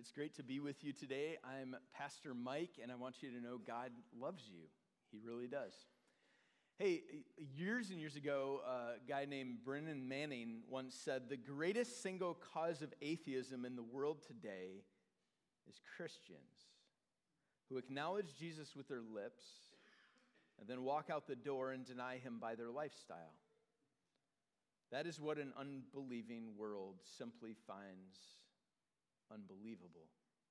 It's great to be with you today. I'm Pastor Mike, and I want you to know God loves you. He really does. Hey, years and years ago, a guy named Brennan Manning once said, the greatest single cause of atheism in the world today is Christians who acknowledge Jesus with their lips and then walk out the door and deny him by their lifestyle. That is what an unbelieving world simply finds unbelievable.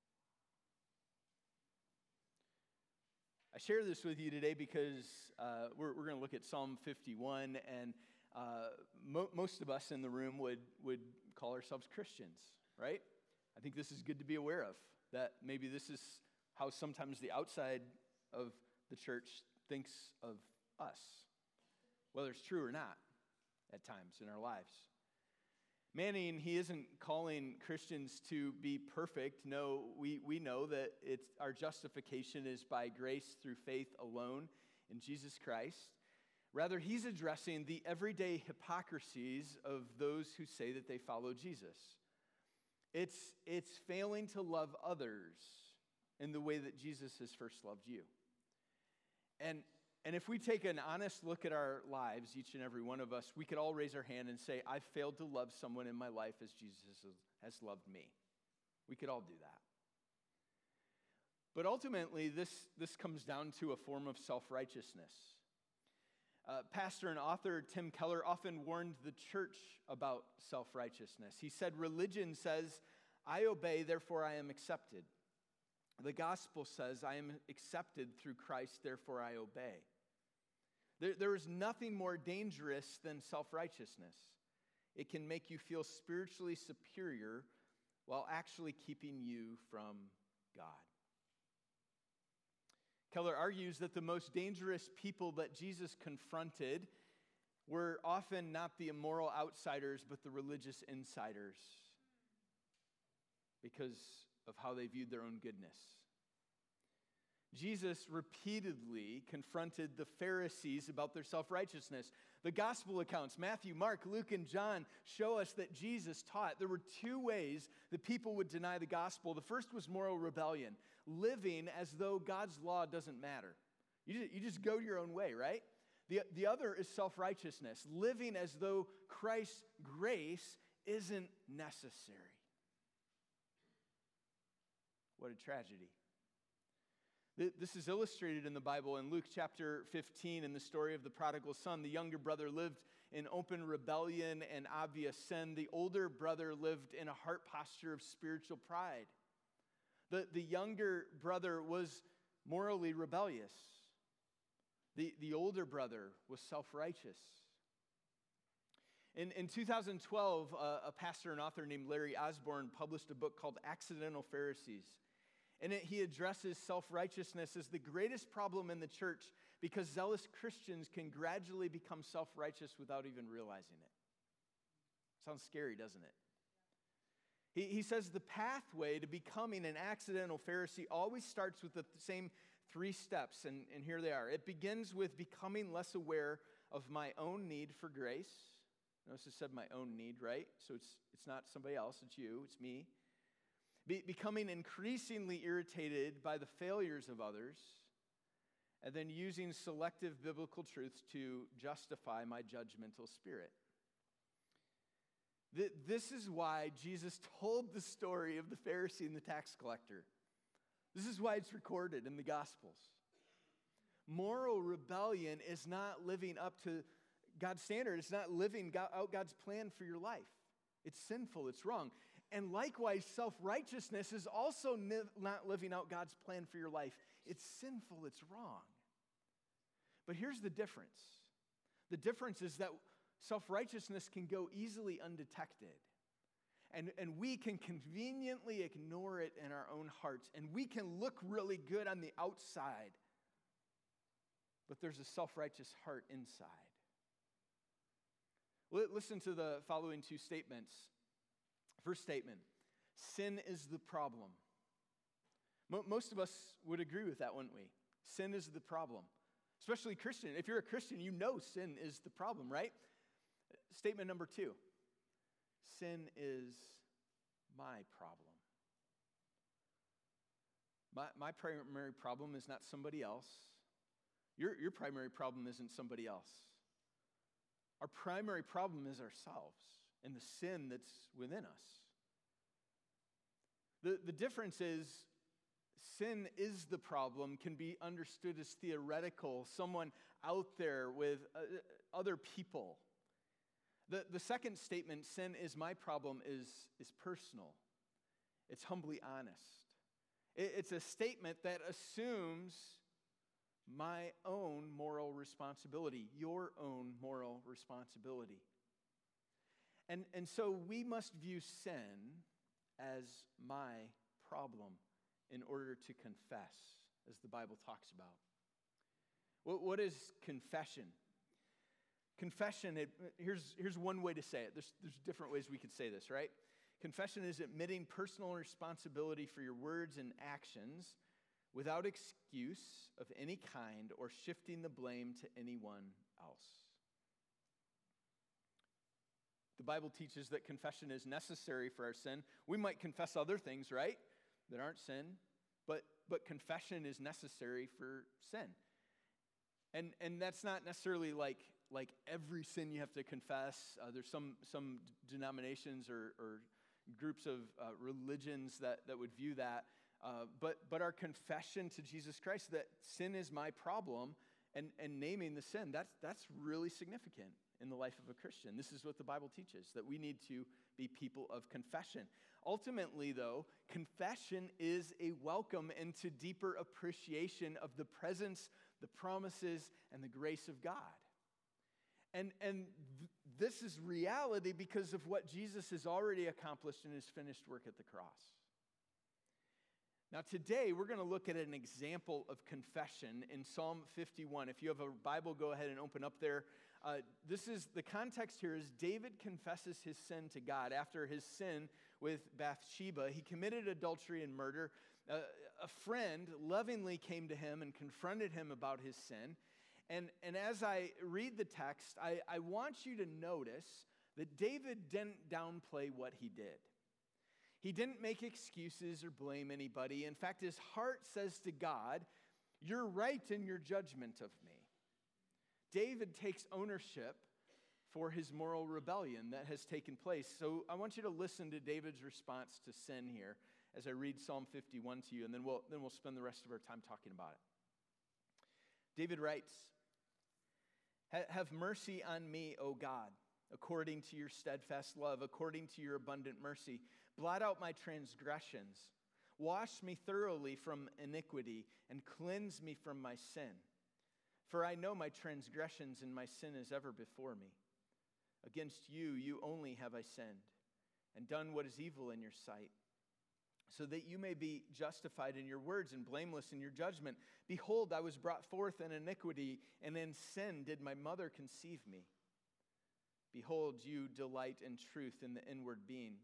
I share this with you today because we're going to look at Psalm 51, and most of us in the room would call ourselves Christians, right? I think this is good to be aware of, that maybe this is how sometimes the outside of the church thinks of us, whether it's true or not at times in our lives. Manning, he isn't calling Christians to be perfect. No, we know that our justification is by grace through faith alone in Jesus Christ. Rather, he's addressing the everyday hypocrisies of those who say that they follow Jesus. It's failing to love others in the way that Jesus has first loved you. And if we take an honest look at our lives, each and every one of us, we could all raise our hand and say, I've failed to love someone in my life as Jesus has loved me. We could all do that. But ultimately, this comes down to a form of self-righteousness. Pastor and author Tim Keller often warned the church about self-righteousness. He said, religion says, I obey, therefore I am accepted. The gospel says, I am accepted through Christ, therefore I obey. There is nothing more dangerous than self-righteousness. It can make you feel spiritually superior while actually keeping you from God. Keller argues that the most dangerous people that Jesus confronted were often not the immoral outsiders, but the religious insiders because of how they viewed their own goodness. Jesus repeatedly confronted the Pharisees about their self-righteousness. The gospel accounts, Matthew, Mark, Luke, and John, show us that Jesus taught there were two ways that people would deny the gospel. The first was moral rebellion, living as though God's law doesn't matter. You just go your own way, right? The other is self-righteousness, living as though Christ's grace isn't necessary. What a tragedy. This is illustrated in the Bible in Luke chapter 15 in the story of the prodigal son. The younger brother lived in open rebellion and obvious sin. The older brother lived in a heart posture of spiritual pride. The younger brother was morally rebellious. The older brother was self-righteous. In 2012, a pastor and author named Larry Osborne published a book called Accidental Pharisees. In it, he addresses self-righteousness as the greatest problem in the church because zealous Christians can gradually become self-righteous without even realizing it. Sounds scary, doesn't it? He says the pathway to becoming an accidental Pharisee always starts with the same three steps, and here they are. It begins with becoming less aware of my own need for grace. Notice it said my own need, right? So it's not somebody else, it's you, it's me. Becoming increasingly irritated by the failures of others, and then using selective biblical truths to justify my judgmental spirit. This is why Jesus told the story of the Pharisee and the tax collector. This is why it's recorded in the Gospels. Moral rebellion is not living up to God's standard. It's not living out God's plan for your life. It's sinful. It's wrong. And likewise, self-righteousness is also not living out God's plan for your life. It's sinful, it's wrong. But here's the difference. The difference is that self-righteousness can go easily undetected. And we can conveniently ignore it in our own hearts. And we can look really good on the outside. But there's a self-righteous heart inside. Listen to the following two statements. First statement, sin is the problem. Most of us would agree with that, wouldn't we? Sin is the problem. Especially Christian. If you're a Christian, you know sin is the problem, right? Statement number two, sin is my problem. My primary problem is not somebody else. Your primary problem isn't somebody else. Our primary problem is ourselves and the sin that's within us. The difference is sin is the problem, can be understood as theoretical, someone out there with other people. The second statement, sin is my problem, is personal. It's humbly honest. It's a statement that assumes my own moral responsibility, your own moral responsibility. And so we must view sin as my problem in order to confess, as the Bible talks about. What is confession? Confession, here's one way to say it. There's different ways we could say this, right? Confession is admitting personal responsibility for your words and actions without excuse of any kind or shifting the blame to anyone else. The Bible teaches that confession is necessary for our sin. We might confess other things, right, that aren't sin, but confession is necessary for sin. And that's not necessarily like every sin you have to confess. There's some denominations or groups of religions that would view that. But our confession to Jesus Christ that sin is my problem and naming the sin, that's really significant in the life of a Christian. This is what the Bible teaches, that we need to be people of confession. Ultimately, though, confession is a welcome into deeper appreciation of the presence, the promises, and the grace of God. And this is reality because of what Jesus has already accomplished in his finished work at the cross. Now today, we're going to look at an example of confession in Psalm 51. If you have a Bible, go ahead and open up there. The context here is David confesses his sin to God. After his sin with Bathsheba, he committed adultery and murder. A friend lovingly came to him and confronted him about his sin. And as I read the text, I want you to notice that David didn't downplay what he did. He didn't make excuses or blame anybody. In fact, his heart says to God, "You're right in your judgment of me." David takes ownership for his moral rebellion that has taken place. So I want you to listen to David's response to sin here as I read Psalm 51 to you, and then we'll spend the rest of our time talking about it. David writes, "Have mercy on me, O God, according to your steadfast love, according to your abundant mercy. Blot out my transgressions. Wash me thoroughly from iniquity and cleanse me from my sin. For I know my transgressions and my sin is ever before me. Against you only have I sinned and done what is evil in your sight, so that you may be justified in your words and blameless in your judgment. Behold, I was brought forth in iniquity, and in sin did my mother conceive me. Behold, you delight in truth in the inward being,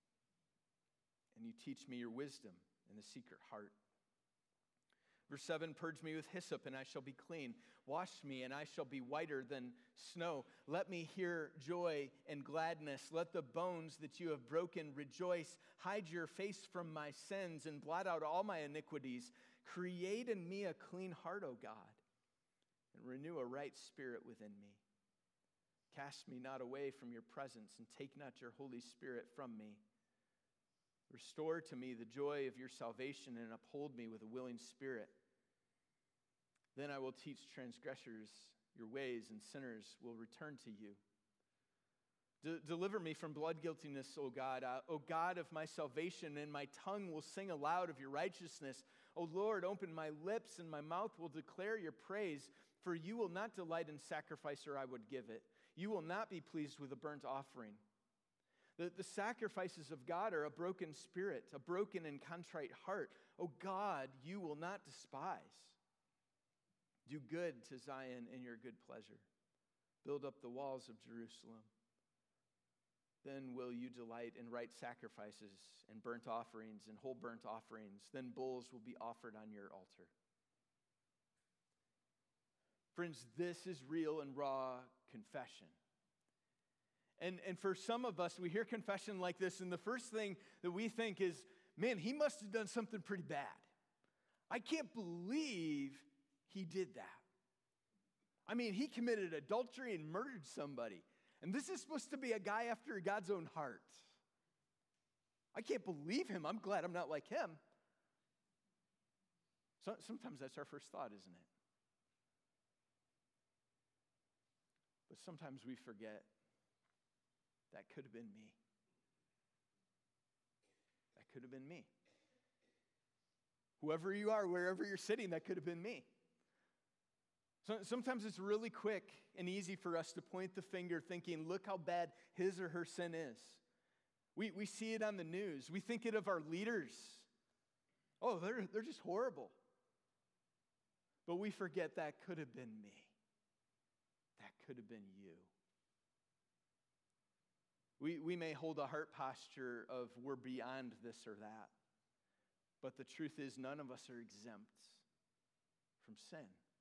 and you teach me your wisdom in the secret heart. Verse 7, purge me with hyssop, and I shall be clean. Wash me, and I shall be whiter than snow. Let me hear joy and gladness. Let the bones that you have broken rejoice. Hide your face from my sins, and blot out all my iniquities. Create in me a clean heart, O God, and renew a right spirit within me. Cast me not away from your presence, and take not your Holy Spirit from me. Restore to me the joy of your salvation, and uphold me with a willing spirit. Then I will teach transgressors your ways, and sinners will return to you. Deliver me from blood guiltiness, O God. O God of my salvation, and my tongue will sing aloud of your righteousness. O Lord, open my lips, and my mouth will declare your praise. For you will not delight in sacrifice, or I would give it. You will not be pleased with a burnt offering. The sacrifices of God are a broken spirit, a broken and contrite heart. O God, you will not despise. Do good to Zion in your good pleasure. Build up the walls of Jerusalem. Then will you delight in right sacrifices and burnt offerings and whole burnt offerings. Then bulls will be offered on your altar. Friends, this is real and raw confession. And for some of us, we hear confession like this, and the first thing that we think is, man, he must have done something pretty bad. I can't believe he did that. I mean, he committed adultery and murdered somebody. And this is supposed to be a guy after God's own heart. I can't believe him. I'm glad I'm not like him. So, sometimes that's our first thought, isn't it? But sometimes we forget that could have been me. That could have been me. Whoever you are, wherever you're sitting, that could have been me. So sometimes it's really quick and easy for us to point the finger thinking, look how bad his or her sin is. We see it on the news. We think it of our leaders. Oh, they're just horrible. But we forget that could have been me. That could have been you. We may hold a heart posture of we're beyond this or that. But the truth is none of us are exempt from sin.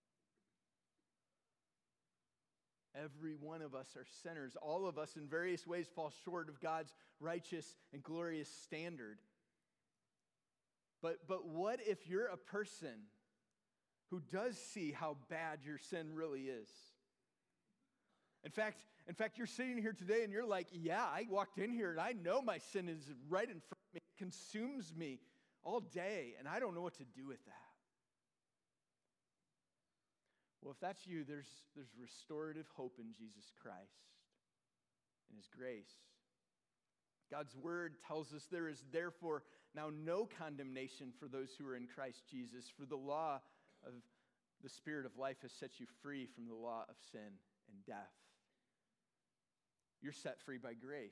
Every one of us are sinners. All of us in various ways fall short of God's righteous and glorious standard. But what if you're a person who does see how bad your sin really is? In fact, you're sitting here today and you're like, yeah, I walked in here and I know my sin is right in front of me. It consumes me all day and I don't know what to do with that. Well, if that's you, there's restorative hope in Jesus Christ and his grace. God's word tells us there is therefore now no condemnation for those who are in Christ Jesus, for the law of the Spirit of life has set you free from the law of sin and death. You're set free by grace.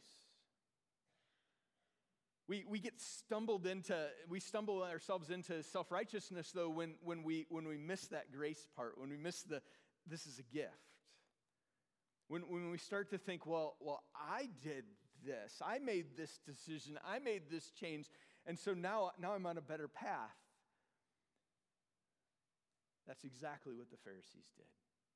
We stumble ourselves into self-righteousness though when we miss that grace part, when we miss this is a gift. When we start to think, well, I did this, I made this decision, I made this change, and so now I'm on a better path. That's exactly what the Pharisees did.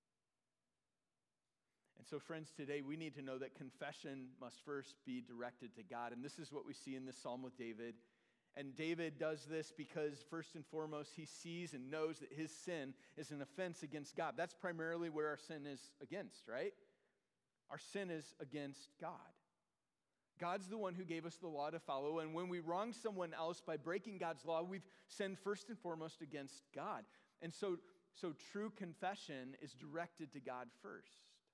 And so, friends, today we need to know that confession must first be directed to God. And this is what we see in this psalm with David. And David does this because, first and foremost, he sees and knows that his sin is an offense against God. That's primarily where our sin is against, right? Our sin is against God. God's the one who gave us the law to follow. And when we wrong someone else by breaking God's law, we've sinned first and foremost against God. And so true confession is directed to God first.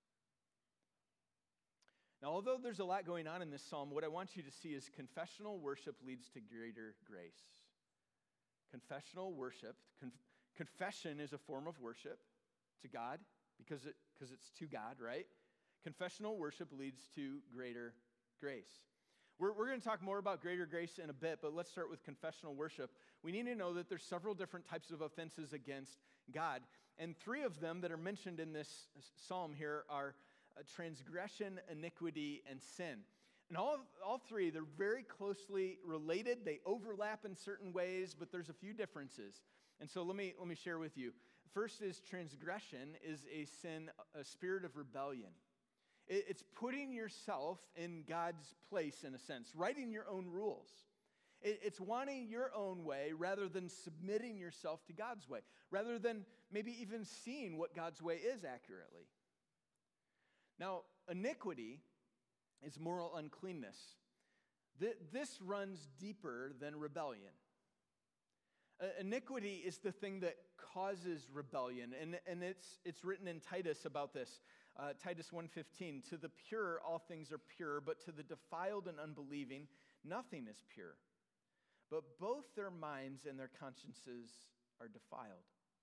Now, although there's a lot going on in this psalm, what I want you to see is confessional worship leads to greater grace. Confessional worship, confession is a form of worship to God because it's to God, right? Confessional worship leads to greater grace. We're going to talk more about greater grace in a bit, but let's start with confessional worship. We need to know that there's several different types of offenses against God, and three of them that are mentioned in this psalm here are transgression, iniquity, and sin. And all three, they're very closely related. They overlap in certain ways, but there's a few differences. And so let me share with you. First is transgression is a sin, a spirit of rebellion. It's putting yourself in God's place, in a sense, writing your own rules. It's wanting your own way rather than submitting yourself to God's way, rather than maybe even seeing what God's way is accurately. Now, iniquity is moral uncleanness. This runs deeper than rebellion. Iniquity is the thing that causes rebellion, and it's written in Titus about this. Titus 1:15, to the pure all things are pure, but to the defiled and unbelieving nothing is pure. But both their minds and their consciences are defiled.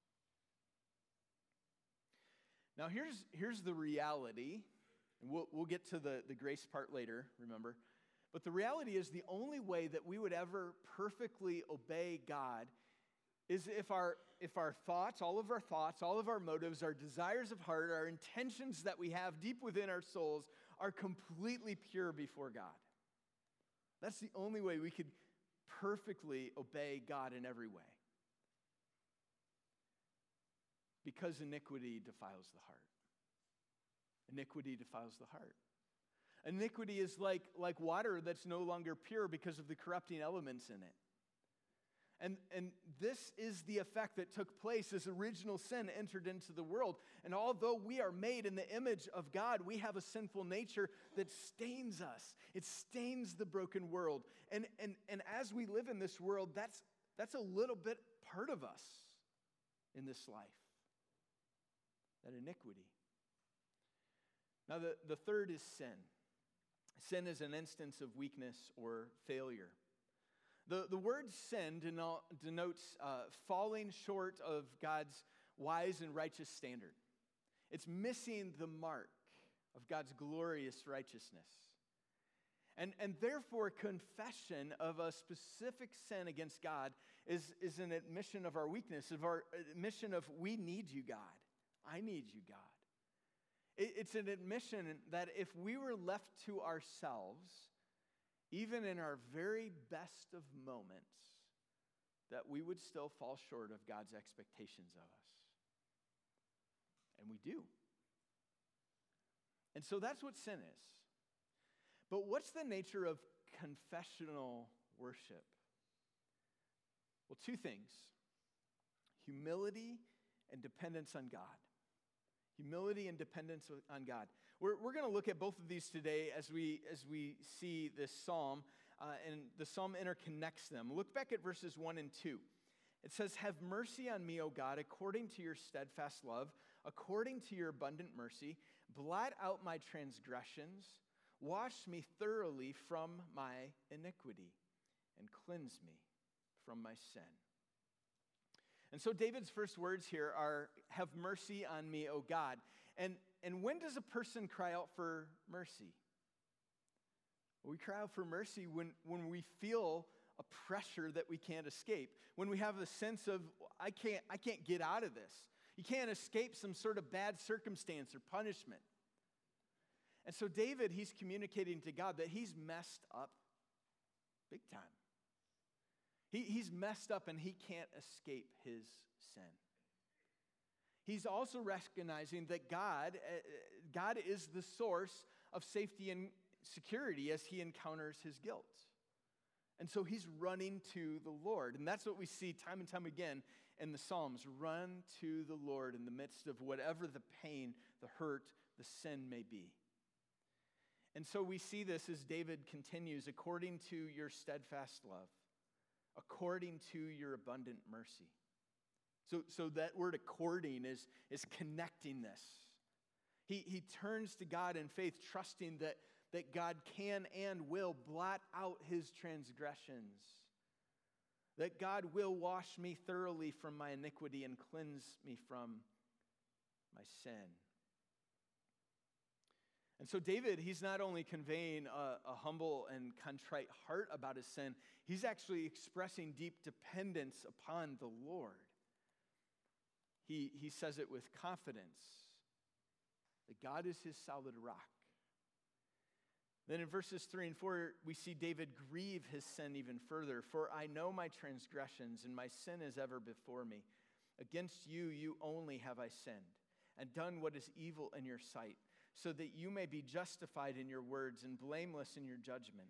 Now here's the reality, and we'll get to the grace part later, remember. But the reality is the only way that we would ever perfectly obey God is if our thoughts, all of our motives, our desires of heart, our intentions that we have deep within our souls are completely pure before God. That's the only way we could perfectly obey God in every way. Because iniquity defiles the heart. Iniquity defiles the heart. Iniquity is like water that's no longer pure because of the corrupting elements in it. And this is the effect that took place as original sin entered into the world. And although we are made in the image of God, we have a sinful nature that stains us. It stains the broken world. And as we live in this world, that's a little bit part of us in this life. That iniquity. Now, the third is sin. Sin is an instance of weakness or failure. The word sin denotes falling short of God's wise and righteous standard. It's missing the mark of God's glorious righteousness. And therefore, confession of a specific sin against God is an admission of our weakness, of our admission of we need you, God. I need you, God. It's an admission that if we were left to ourselves, even in our very best of moments, that we would still fall short of God's expectations of us. And we do. And so that's what sin is. But what's the nature of confessional worship? Well, two things: humility and dependence on God. Humility and dependence on God. We're going to look at both of these today as we see this psalm, and the psalm interconnects them. Look back at verses 1 and 2. It says, "Have mercy on me, O God, according to your steadfast love, according to your abundant mercy. Blot out my transgressions. Wash me thoroughly from my iniquity, and cleanse me from my sin." And so David's first words here are, "Have mercy on me, O God." And when does a person cry out for mercy? We cry out for mercy when we feel a pressure that we can't escape. When we have a sense of, I can't get out of this. You can't escape some sort of bad circumstance or punishment. And so David, he's communicating to God that he's messed up big time. He's messed up and he can't escape his sin. He's also recognizing that God is the source of safety and security as he encounters his guilt. And so he's running to the Lord. And that's what we see time and time again in the Psalms. Run to the Lord in the midst of whatever the pain, the hurt, the sin may be. And so we see this as David continues, according to your steadfast love, according to your abundant mercy. So that word according is connecting this. He turns to God in faith, trusting that God can and will blot out his transgressions. That God will wash me thoroughly from my iniquity and cleanse me from my sin. And so David, he's not only conveying a humble and contrite heart about his sin, he's actually expressing deep dependence upon the Lord. He says it with confidence that God is his solid rock. Then in verses 3 and 4, we see David grieve his sin even further. "For I know my transgressions, and my sin is ever before me. Against you, you only have I sinned, and done what is evil in your sight, so that you may be justified in your words and blameless in your judgment."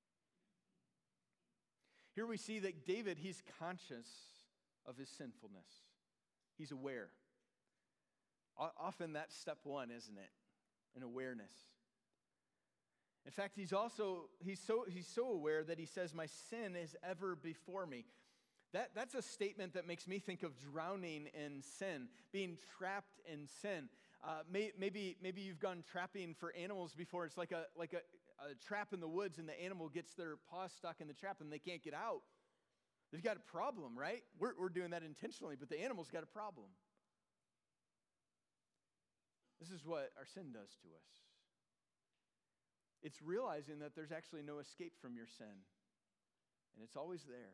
Here we see that David, he's conscious of his sinfulness. He's aware. Often that's step one, isn't it? An awareness. In fact, he's so aware that he says, "My sin is ever before me." That's a statement that makes me think of drowning in sin, being trapped in sin. Maybe you've gone trapping for animals before. It's like a trap in the woods, and the animal gets their paws stuck in the trap and they can't get out. They've got a problem, right? We're doing that intentionally, but the animal's got a problem. This is what our sin does to us. It's realizing that there's actually no escape from your sin, and it's always there.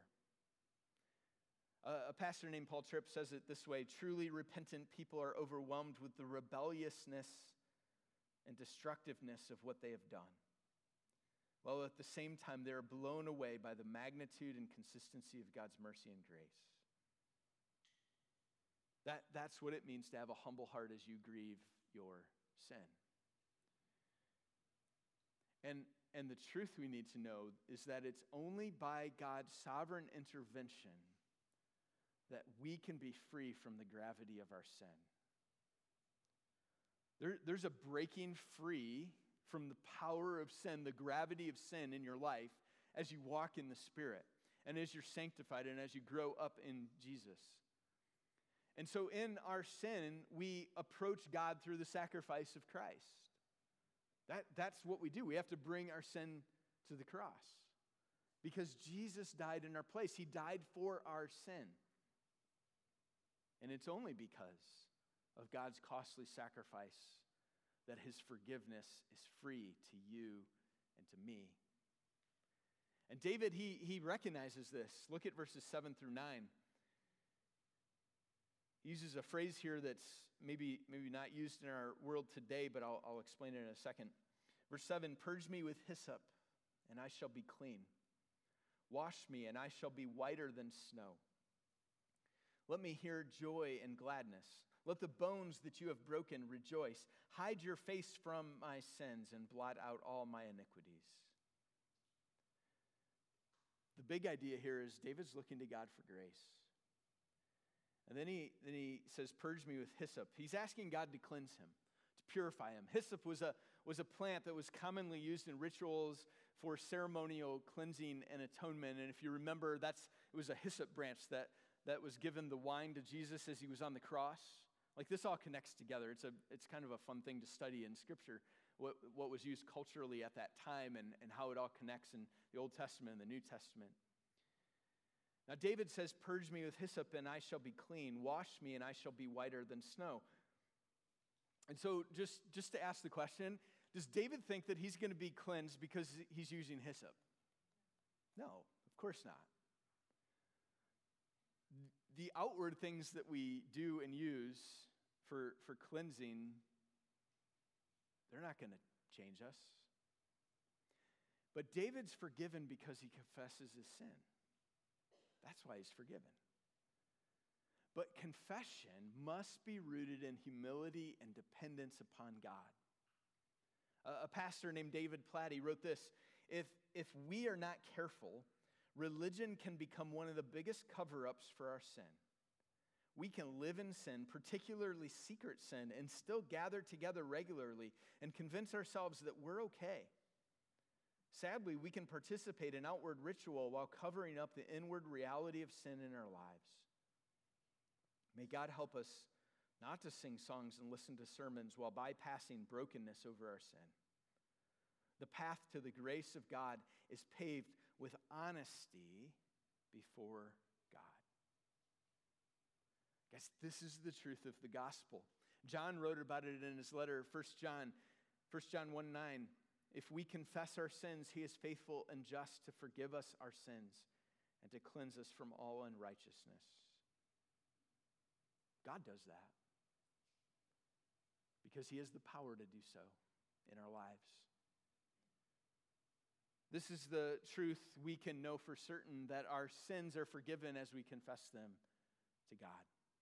A pastor named Paul Tripp says it this way: "Truly repentant people are overwhelmed with the rebelliousness and destructiveness of what they have done, while at the same time they are blown away by the magnitude and consistency of God's mercy and grace." That's what it means to have a humble heart as you grieve your sin. And the truth we need to know is that it's only by God's sovereign intervention that we can be free from the gravity of our sin. There's a breaking free from the power of sin, the gravity of sin in your life as you walk in the Spirit and as you're sanctified and as you grow up in Jesus. And so in our sin, we approach God through the sacrifice of Christ. That's what we do. We have to bring our sin to the cross because Jesus died in our place. He died for our sin. And it's only because of God's costly sacrifice that his forgiveness is free to you and to me. And David, he recognizes this. Look at verses 7 through 9. He uses a phrase here that's maybe not used in our world today, but I'll explain it in a second. Verse 7, purge me with hyssop, and I shall be clean. Wash me, and I shall be whiter than snow. Let me hear joy and gladness. Let the bones that you have broken rejoice. Hide your face from my sins and blot out all my iniquities. The big idea here is David's looking to God for grace. And then he says, purge me with hyssop. He's asking God to cleanse him, to purify him. Hyssop was a plant that was commonly used in rituals for ceremonial cleansing and atonement. And if you remember, it was a hyssop branch that was given the wine to Jesus as he was on the cross. Like this all connects together. It's kind of a fun thing to study in Scripture, what was used culturally at that time and how it all connects in the Old Testament and the New Testament. Now David says, purge me with hyssop and I shall be clean. Wash me and I shall be whiter than snow. And so just to ask the question, does David think that he's going to be cleansed because he's using hyssop? No, of course not. The outward things that we do and use for cleansing, they're not going to change us. But David's forgiven because he confesses his sin. That's why he's forgiven. But confession must be rooted in humility and dependence upon God. A pastor named David Platt wrote this, if we are not careful, religion can become one of the biggest cover-ups for our sin. We can live in sin, particularly secret sin, and still gather together regularly and convince ourselves that we're okay. Sadly, we can participate in outward ritual while covering up the inward reality of sin in our lives. May God help us not to sing songs and listen to sermons while bypassing brokenness over our sin. The path to the grace of God is paved with honesty before God. Guys, this is the truth of the gospel. John wrote about it in his letter, 1 John 1:9. If we confess our sins, he is faithful and just to forgive us our sins and to cleanse us from all unrighteousness. God does that because he has the power to do so in our lives. This is the truth we can know for certain, that our sins are forgiven as we confess them to God.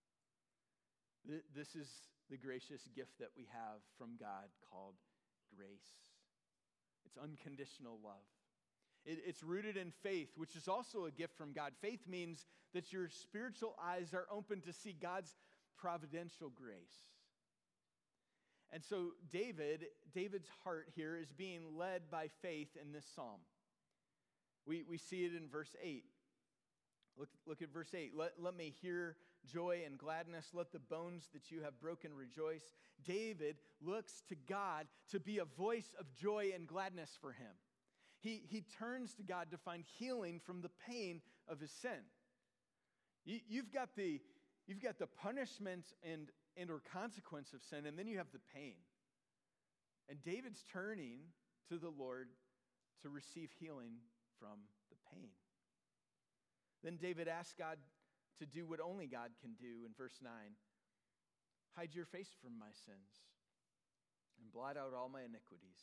This is the gracious gift that we have from God called grace. It's unconditional love. It's rooted in faith, which is also a gift from God. Faith means that your spiritual eyes are open to see God's providential grace. And so David's heart here is being led by faith in this psalm. We see it in verse 8. Look at verse 8. Let me hear joy and gladness. Let the bones that you have broken rejoice. David looks to God to be a voice of joy and gladness for him. He turns to God to find healing from the pain of his sin. You've got the punishment and or consequence of sin, and then you have the pain. And David's turning to the Lord to receive healing from the pain. Then David asked God to do what only God can do in verse 9. Hide your face from my sins and blot out all my iniquities.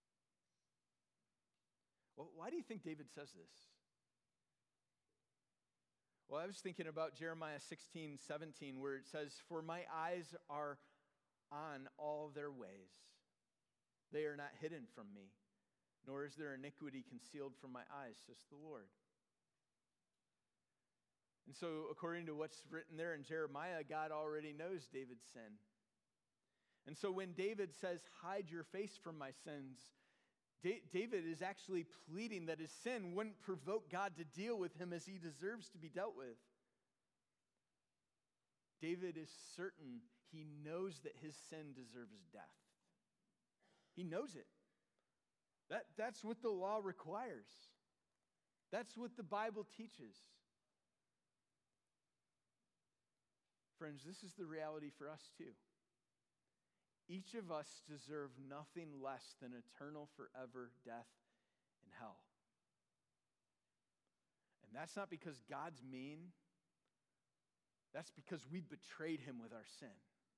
Well, why do you think David says this? Well, I was thinking about Jeremiah 16:17, where it says, "For my eyes are on all their ways. They are not hidden from me, nor is their iniquity concealed from my eyes," says the Lord. And so, according to what's written there in Jeremiah, God already knows David's sin. And so when David says, hide your face from my sins, David is actually pleading that his sin wouldn't provoke God to deal with him as he deserves to be dealt with. David is certain he knows that his sin deserves death. He knows it. That's what the law requires. That's what the Bible teaches. Friends, this is the reality for us too. Each of us deserve nothing less than eternal, forever death in hell. And that's not because God's mean. That's because we betrayed him with our sin.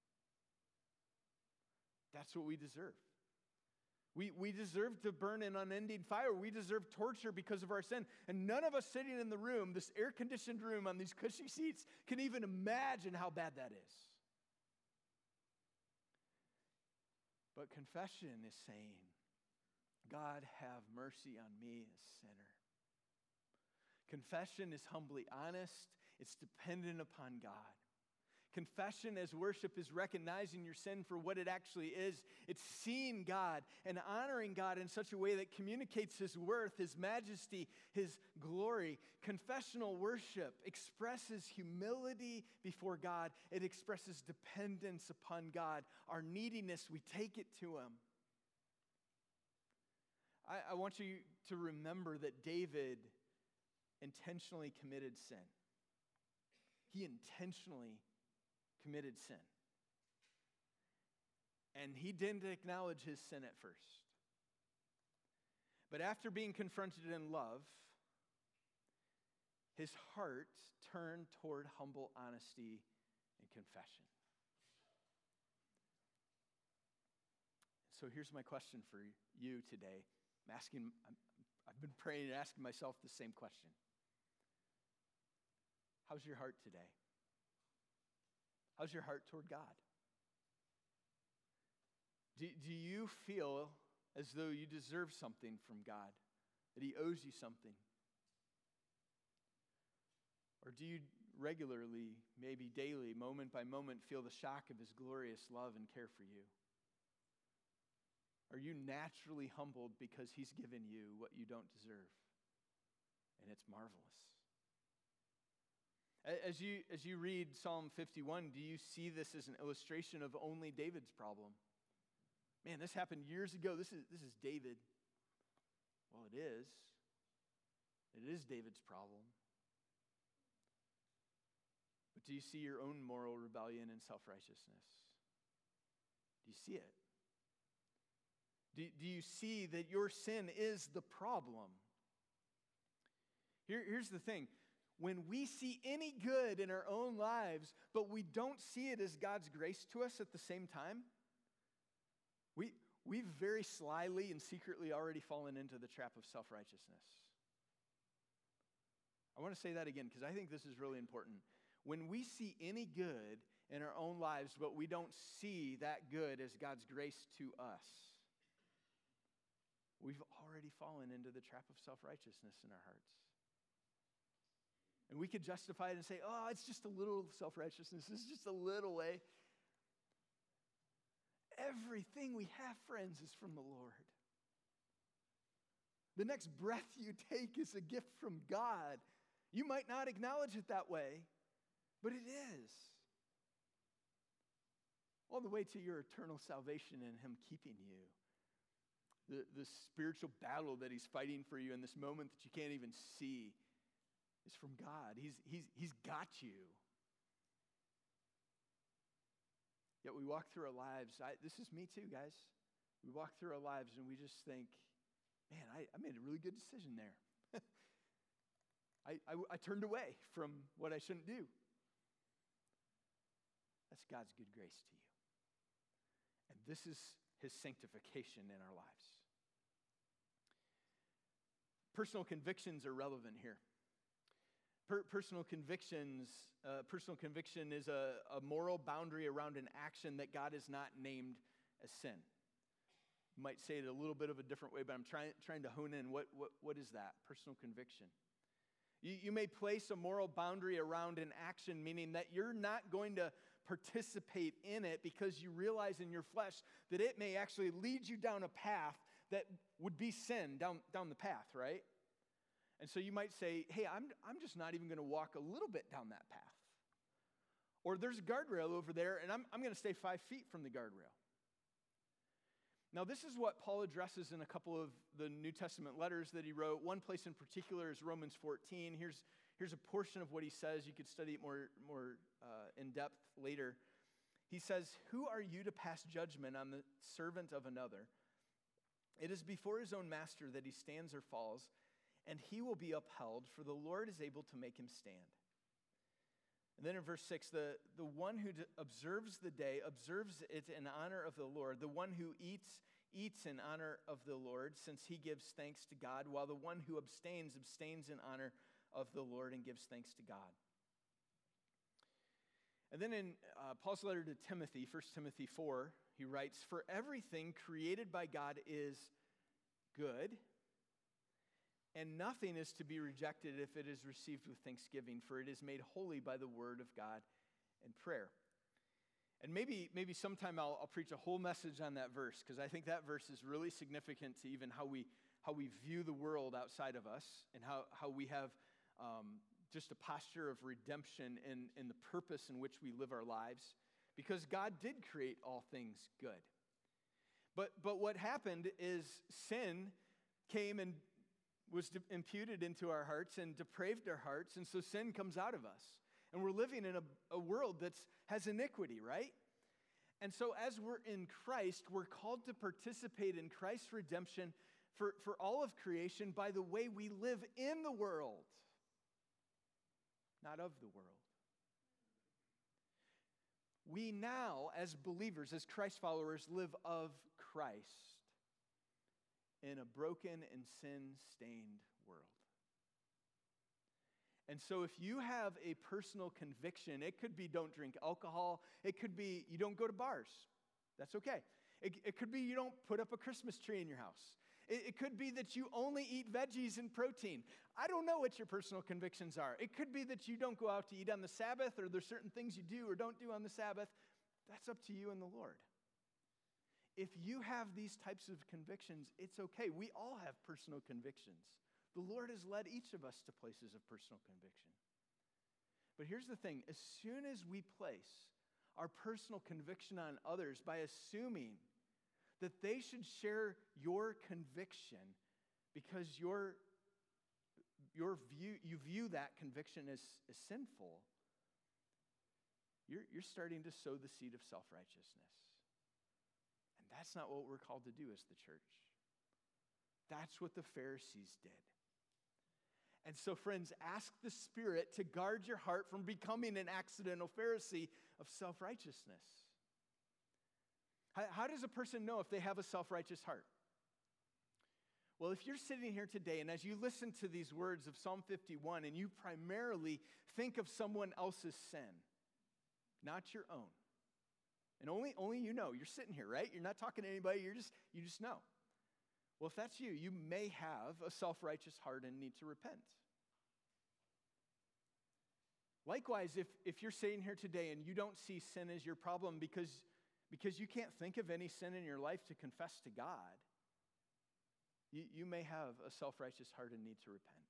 That's what we deserve. We deserve to burn in unending fire. We deserve torture because of our sin. And none of us sitting in the room, this air-conditioned room on these cushy seats, can even imagine how bad that is. But confession is saying, God, have mercy on me, a sinner. Confession is humbly honest. It's dependent upon God. Confession as worship is recognizing your sin for what it actually is. It's seeing God and honoring God in such a way that communicates his worth, his majesty, his glory. Confessional worship expresses humility before God. It expresses dependence upon God. Our neediness, we take it to him. I want you to remember that David intentionally committed sin. He intentionally committed sin. And he didn't acknowledge his sin at first. But after being confronted in love, his heart turned toward humble honesty and confession. So here's my question for you today. I've been praying and asking myself the same question. How's your heart today? How's your heart toward God? Do you feel as though you deserve something from God, that he owes you something? Or do you regularly, maybe daily, moment by moment, feel the shock of his glorious love and care for you? Are you naturally humbled because he's given you what you don't deserve? And it's marvelous. As you read Psalm 51, do you see this as an illustration of only David's problem? Man, this happened years ago. This is David. Well, it is. It is David's problem. But do you see your own moral rebellion and self-righteousness? Do you see it? Do you see that your sin is the problem? Here's the thing. When we see any good in our own lives, but we don't see it as God's grace to us at the same time, we've very slyly and secretly already fallen into the trap of self-righteousness. I want to say that again because I think this is really important. When we see any good in our own lives, but we don't see that good as God's grace to us, we've already fallen into the trap of self-righteousness in our hearts. And we could justify it and say, oh, it's just a little self-righteousness. It's just a little way. Everything we have, friends, is from the Lord. The next breath you take is a gift from God. You might not acknowledge it that way, but it is. All the way to your eternal salvation and him keeping you. The spiritual battle that he's fighting for you in this moment that you can't even see is from God. He's got you. Yet we walk through our lives. This is me too, guys. We walk through our lives and we just think, man, I made a really good decision there. I turned away from what I shouldn't do. That's God's good grace to you. And this is his sanctification in our lives. Personal convictions are relevant here. Personal conviction is a moral boundary around an action that God has not named as sin. You might say it a little bit of a different way, but I'm trying to hone in. What is that? Personal conviction. You may place a moral boundary around an action, meaning that you're not going to participate in it because you realize in your flesh that it may actually lead you down a path that would be sin down the path, right? And so you might say, hey, I'm just not even going to walk a little bit down that path. Or there's a guardrail over there, and I'm going to stay 5 feet from the guardrail. Now, this is what Paul addresses in a couple of the New Testament letters that he wrote. One place in particular is Romans 14. Here's a portion of what he says. You could study it more in depth later. He says, "Who are you to pass judgment on the servant of another? It is before his own master that he stands or falls, and he will be upheld, for the Lord is able to make him stand." And then in verse 6, the one who observes the day observes it in honor of the Lord. The one who eats in honor of the Lord, since he gives thanks to God, while the one who abstains in honor of the Lord and gives thanks to God. And then in Paul's letter to Timothy, 1 Timothy 4, he writes, "For everything created by God is good, and nothing is to be rejected if it is received with thanksgiving, for it is made holy by the word of God and prayer." And maybe sometime I'll preach a whole message on that verse, because I think that verse is really significant to even how we view the world outside of us, and how we have just a posture of redemption in the purpose in which we live our lives, because God did create all things good. But what happened is sin came and was imputed into our hearts and depraved our hearts, and so sin comes out of us. And we're living in a world that has iniquity, right? And so as we're in Christ, we're called to participate in Christ's redemption for all of creation by the way we live in the world, not of the world. We now, as believers, as Christ followers, live of Christ in a broken and sin-stained world. And so if you have a personal conviction, it could be don't drink alcohol. It could be you don't go to bars. That's okay. It could be you don't put up a Christmas tree in your house. It could be that you only eat veggies and protein. I don't know what your personal convictions are. It could be that you don't go out to eat on the Sabbath, or there's certain things you do or don't do on the Sabbath. That's up to you and the Lord. If you have these types of convictions, it's okay. We all have personal convictions. The Lord has led each of us to places of personal conviction. But here's the thing. As soon as we place our personal conviction on others by assuming that they should share your conviction because you view that conviction as sinful, you're starting to sow the seed of self-righteousness. And that's not what we're called to do as the church. That's what the Pharisees did. And so, friends, ask the Spirit to guard your heart from becoming an accidental Pharisee of self-righteousness. How does a person know if they have a self-righteous heart? Well, if you're sitting here today and as you listen to these words of Psalm 51 and you primarily think of someone else's sin, not your own, and only you know, you're sitting here, right? You're not talking to anybody, you just know. Well, if that's you, you may have a self-righteous heart and need to repent. Likewise, if you're sitting here today and you don't see sin as your problem because you can't think of any sin in your life to confess to God, you may have a self-righteous heart and need to repent.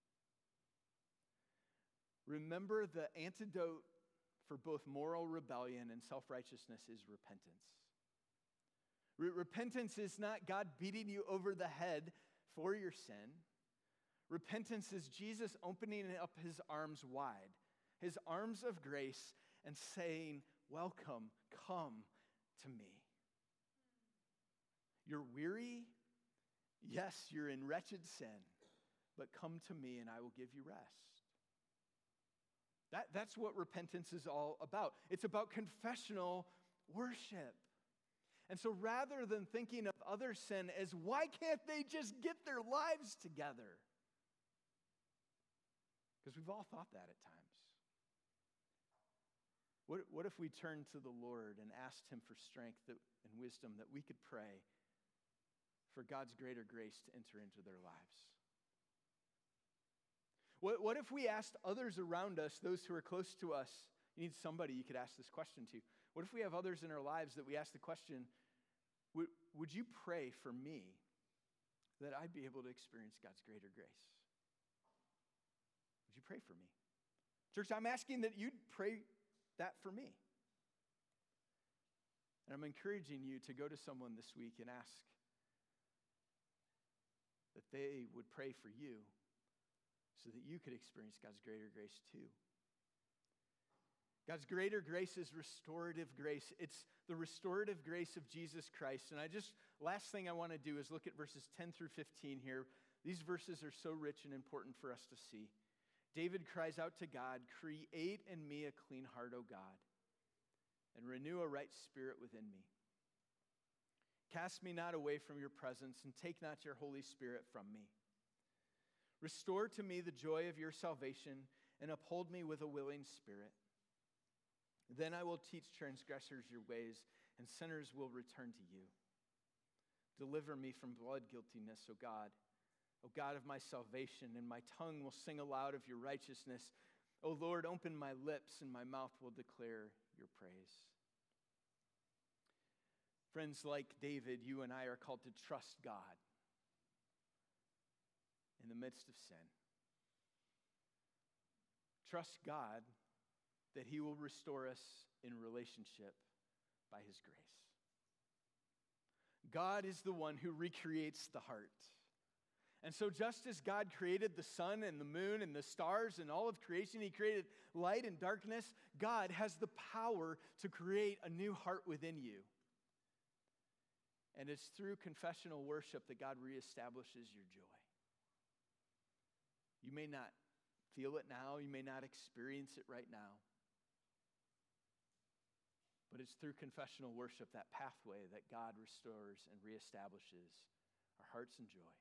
Remember, the antidote for both moral rebellion and self-righteousness is repentance. Repentance is not God beating you over the head for your sin. Repentance is Jesus opening up his arms wide, his arms of grace, and saying, "Welcome, come to me." You're weary? Yes, you're in wretched sin, but come to me and I will give you rest. That's what repentance is all about. It's about confessional worship. And so rather than thinking of other sin as, why can't they just get their lives together? Because we've all thought that at times. What if we turned to the Lord and asked him for strength and wisdom that we could pray for God's greater grace to enter into their lives? What if we asked others around us, those who are close to us? You need somebody you could ask this question to. What if we have others in our lives that we ask the question, would you pray for me that I'd be able to experience God's greater grace? Would you pray for me? Church, I'm asking that you'd pray that for me. And I'm encouraging you to go to someone this week and ask that they would pray for you so that you could experience God's greater grace too. God's greater grace is restorative grace. It's the restorative grace of Jesus Christ. And last thing I want to do is look at verses 10 through 15 here. These verses are so rich and important for us to see. David cries out to God, "Create in me a clean heart, O God, and renew a right spirit within me. Cast me not away from your presence, and take not your Holy Spirit from me. Restore to me the joy of your salvation, and uphold me with a willing spirit. Then I will teach transgressors your ways, and sinners will return to you. Deliver me from blood guiltiness, O God of my salvation, and my tongue will sing aloud of your righteousness. O Lord, open my lips, and my mouth will declare your praise." Friends, like David, you and I are called to trust God in the midst of sin. Trust God that he will restore us in relationship by his grace. God is the one who recreates the heart. And so just as God created the sun and the moon and the stars and all of creation, he created light and darkness, God has the power to create a new heart within you. And it's through confessional worship that God reestablishes your joy. You may not feel it now, you may not experience it right now, but it's through confessional worship, that pathway, that God restores and reestablishes our hearts and joy.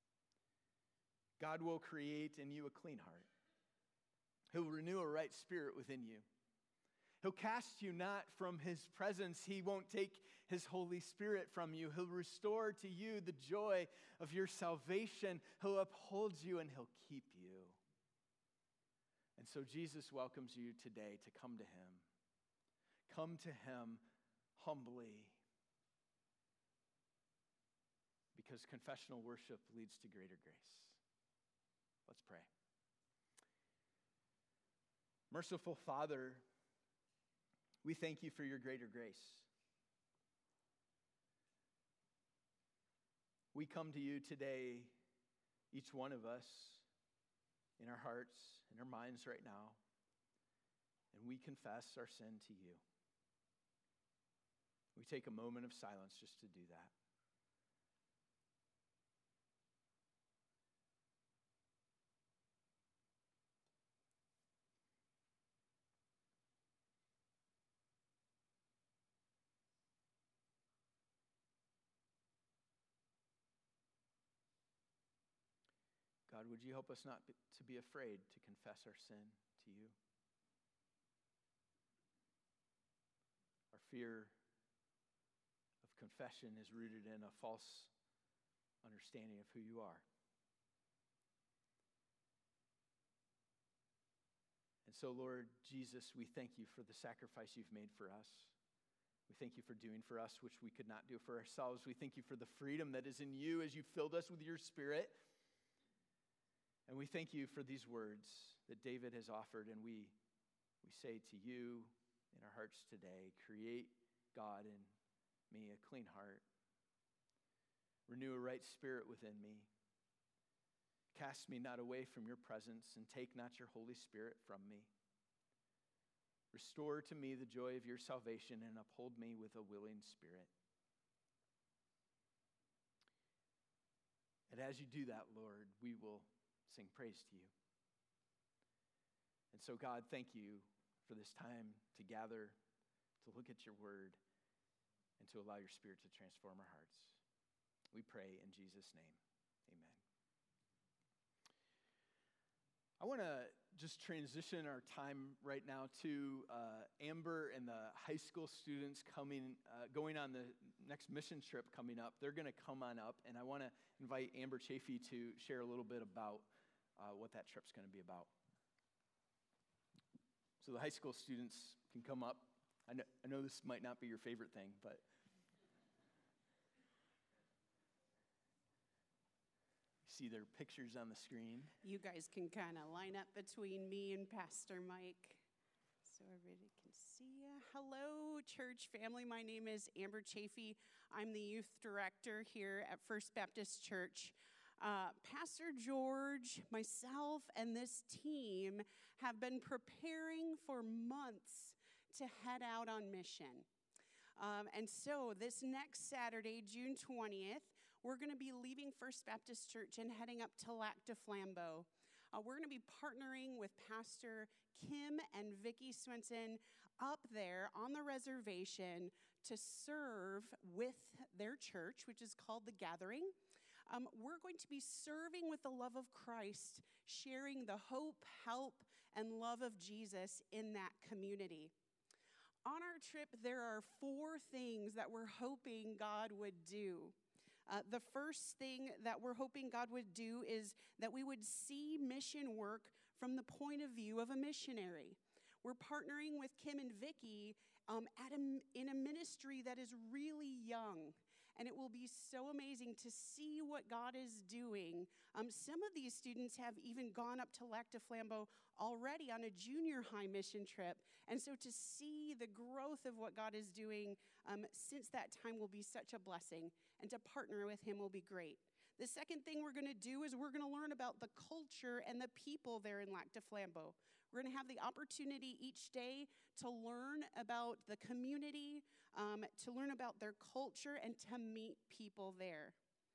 God will create in you a clean heart. He'll renew a right spirit within you. He'll cast you not from his presence. He won't take his Holy Spirit from you. He'll restore to you the joy of your salvation. He'll uphold you and he'll keep you. And so Jesus welcomes you today to come to him. Come to him humbly, because confessional worship leads to greater grace. Let's pray. Merciful Father, we thank you for your greater grace. We come to you today, each one of us, in our hearts, in our minds right now, and we confess our sin to you. We take a moment of silence just to do that. God, would you help us not to be afraid to confess our sin to you? Our fear of confession is rooted in a false understanding of who you are. And so, Lord Jesus, we thank you for the sacrifice you've made for us. We thank you for doing for us which we could not do for ourselves. We thank you for the freedom that is in you as you filled us with your Spirit. And we thank you for these words that David has offered, and we say to you in our hearts today, create, God, in me a clean heart. Renew a right spirit within me. Cast me not away from your presence, and take not your Holy Spirit from me. Restore to me the joy of your salvation, and uphold me with a willing spirit. And as you do that, Lord, we will sing praise to you. And so, God, thank you for this time to gather, to look at your word, and to allow your Spirit to transform our hearts. We pray in Jesus' name. Amen. I want to just transition our time right now to Amber and the high school students going on the next mission trip coming up. They're going to come on up, and I want to invite Amber Chafee to share a little bit about what that trip's going to be about. So the high school students can come up. I know this might not be your favorite thing, but see their pictures on the screen. You guys can kind of line up between me and Pastor Mike so everybody can see you. Hello, church family. My name is Amber Chafee. I'm the youth director here at First Baptist Church. Pastor George, myself, and this team have been preparing for months to head out on mission. And so this next Saturday, June 20th, we're going to be leaving First Baptist Church and heading up to Lac du Flambeau. We're going to be partnering with Pastor Kim and Vicki Swenson up there on the reservation to serve with their church, which is called The Gathering. We're going to be serving with the love of Christ, sharing the hope, help, and love of Jesus in that community. On our trip, there are 4 things that we're hoping God would do. The first thing that we're hoping God would do is that we would see mission work from the point of view of a missionary. We're partnering with Kim and Vicki in a ministry that is really young. And it will be so amazing to see what God is doing. Some of these students have even gone up to Lac du Flambeau already on a junior high mission trip. And so to see the growth of what God is doing since that time will be such a blessing. And to partner with him will be great. The second thing we're going to do is we're going to learn about the culture and the people there in Lac du Flambeau. We're going to have the opportunity each day to learn about the community, to learn about their culture, and to meet people there.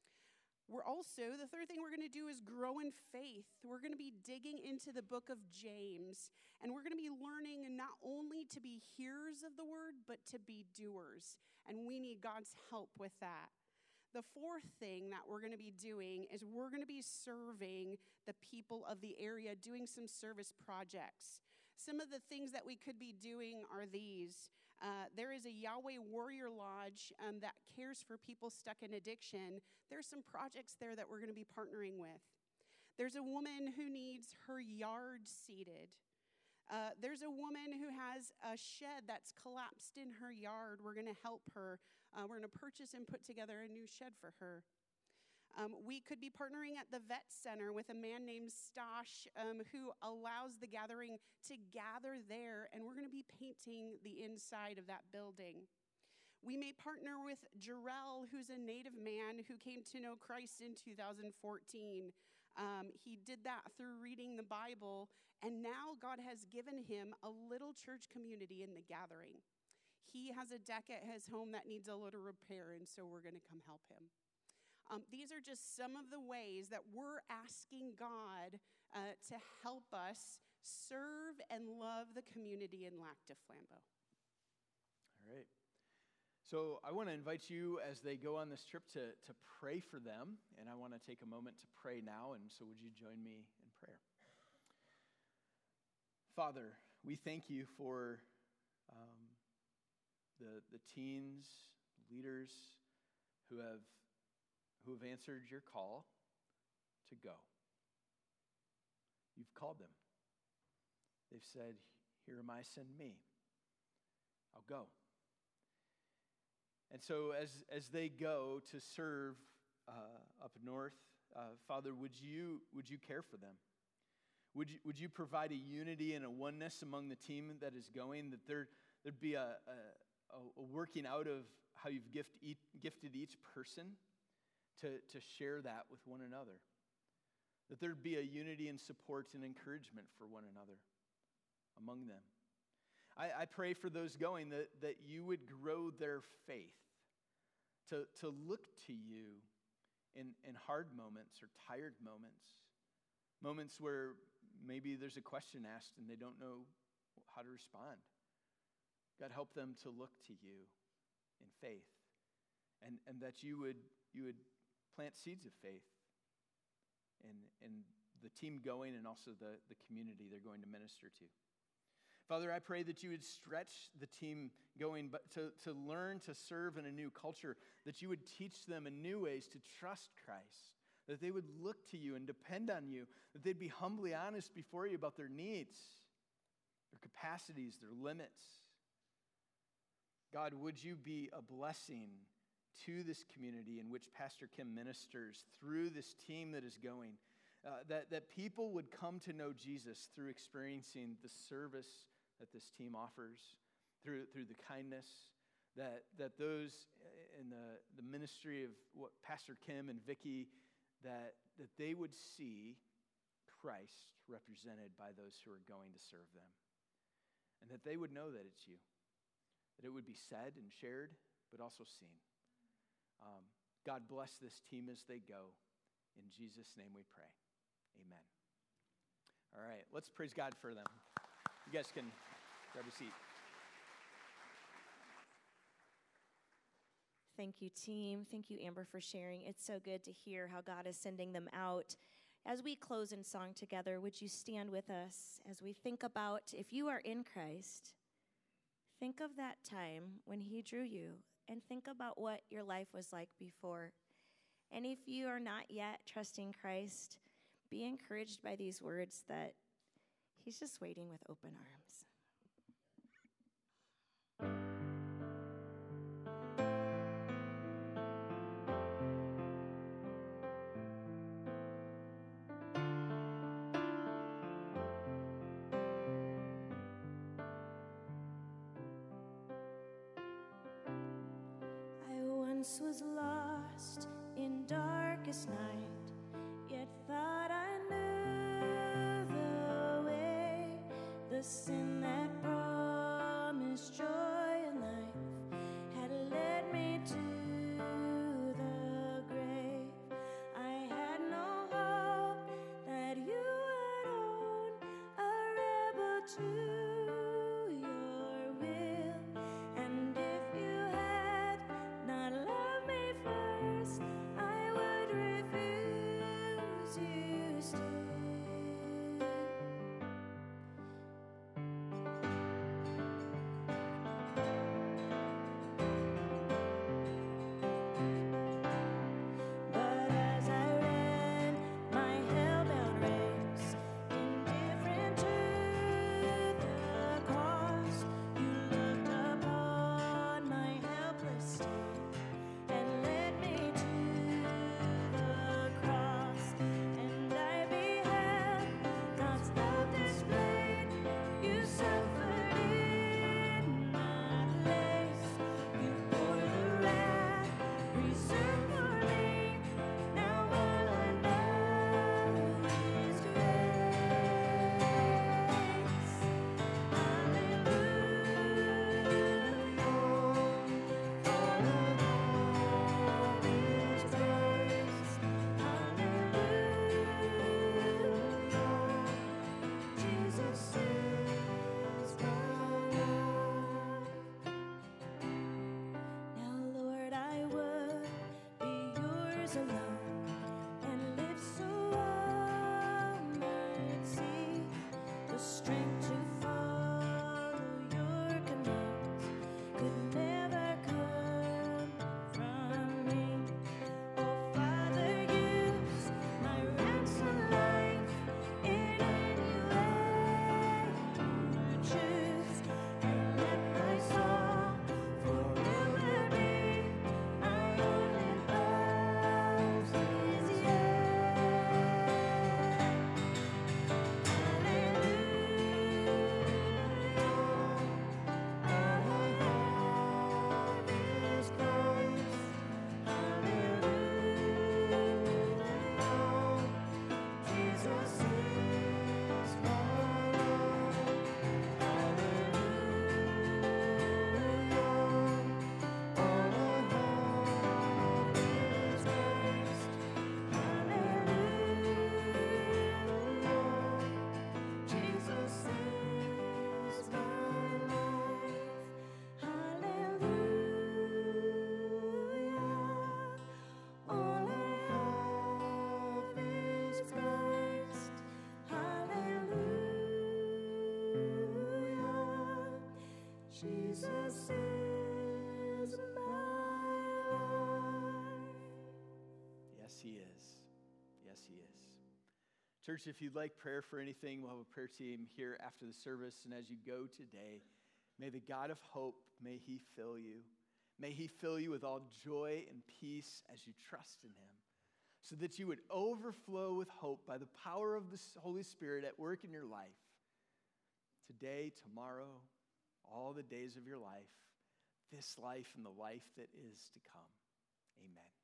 The third thing we're going to do is grow in faith. We're going to be digging into the book of James, and we're going to be learning not only to be hearers of the word, but to be doers, and we need God's help with that. The fourth thing that we're going to be doing is we're going to be serving the people of the area, doing some service projects. Some of the things that we could be doing are these. There is a Yahweh Warrior Lodge that cares for people stuck in addiction. There's some projects there that we're going to be partnering with. There's a woman who needs her yard seeded. There's a woman who has a shed that's collapsed in her yard. We're going to help her. We're going to purchase and put together a new shed for her. We could be partnering at the vet center with a man named Stosh who allows the gathering to gather there, and we're going to be painting the inside of that building. We may partner with Jarrell, who's a Native man who came to know Christ in 2014. He did that through reading the Bible, and now God has given him a little church community in the gathering. He has a deck at his home that needs a little repair, and so we're going to come help him. These are just some of the ways that we're asking God to help us serve and love the community in Lac du Flambeau. All right. So I want to invite you as they go on this trip to pray for them, and I want to take a moment to pray now, and so would you join me in prayer? Father, we thank you for the teens, leaders who have answered your call to go. You've called them. They've said, "Here am I, send me." I'll go. And so as they go to serve up north, Father, would you care for them? Would you provide a unity and a oneness among the team that is going, that there'd be a working out of how you've gifted each person to share that with one another, that there'd be a unity and support and encouragement for one another among them. I pray for those going that you would grow their faith to look to you in hard moments or tired moments where maybe there's a question asked and they don't know how to respond. God, help them to look to you in faith, and that you would plant seeds of faith in the team going and also the community they're going to minister to. Father, I pray that you would stretch the team going, but to learn to serve in a new culture, that you would teach them in new ways to trust Christ, that they would look to you and depend on you, that they'd be humbly honest before you about their needs, their capacities, their limits. God, would you be a blessing to this community in which Pastor Kim ministers through this team that is going, that people would come to know Jesus through experiencing the service that this team offers, through the kindness, that those in the ministry of what Pastor Kim and Vicki, that they would see Christ represented by those who are going to serve them, and that they would know that it's you, that it would be said and shared, but also seen. God bless this team as they go. In Jesus' name we pray. Amen. All right, let's praise God for them. You guys can grab a seat. Thank you, team. Thank you, Amber, for sharing. It's so good to hear how God is sending them out. As we close in song together, would you stand with us as we think about, if you are in Christ, think of that time when he drew you and think about what your life was like before. And if you are not yet trusting Christ, be encouraged by these words that he's just waiting with open arms. Was lost in darkest night, yet thought I knew the way, the sin that promised joy and life had led me to the grave. I had no hope that you would own a rebel to your will, and if you had not loved me first, I would refuse you still. But as I ran my hell-bound race, indifferent to the cost, you looked upon my helpless state and led me to the cross, and I beheld God's love displayed. You suffered in my place. You bore the wrath reserved for me. Now all I know is grace. Hallelujah. All I know is grace. Hallelujah. Jesus is my life. Now, Lord, I would be yours alone and live so I might see the strength to follow your commands could never come from me. Oh, Father, use my ransom life in any way you choose, and let my song forever be my only boast is yes. Jesus is my life. Yes, he is. Yes, he is. Church, if you'd like prayer for anything, we'll have a prayer team here after the service. And as you go today, may the God of hope, may he fill you. May he fill you with all joy and peace as you trust in him, so that you would overflow with hope by the power of the Holy Spirit at work in your life. Today, tomorrow, all the days of your life, this life and the life that is to come. Amen.